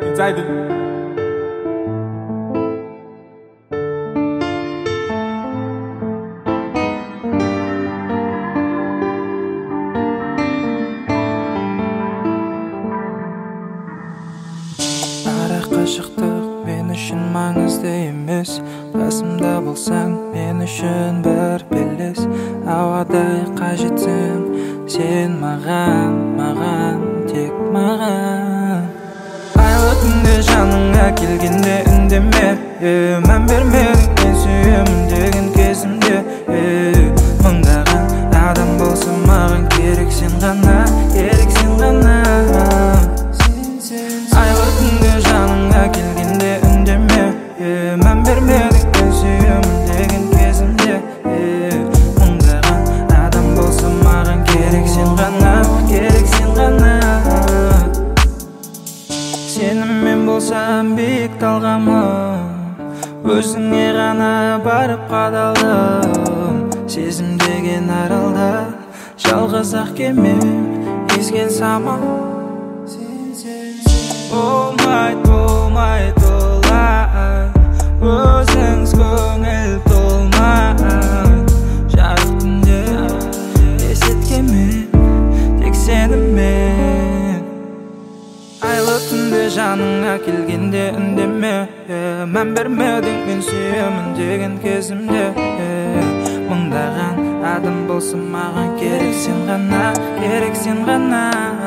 Inside Ара қашықтық мен үшін маңызды емес, қасымда болсаң мен үшін бір белес. Ауадай қажетсің сен маған, тек маған. Айлы түнде жаныңа келгенде үндеме, мән бермедің мен сүйемін деген кезімде. Мыңдаған адам болса маған керек сен ғана. Айлы түнде жаныңа келгенде үндеме, мән бермедің мен сүйемін деген кезімде. Мыңдаған адам болса маған керек сен ғана. Сеніммен болсам биік талғамым, өзіңе ғана барып қадалдым. Сезім деген аралда жалғыз ақ кемем, езген самал. Болмай толай, өзіңіз көңіл толмай. Жарық түнде есеткемен, тек сенімен. Айлы түнде жаныңа келгенде үндеме, мән бермедің мен сүйемін деген кезімде. Мыңдаған адам болса маған керек сен ғана.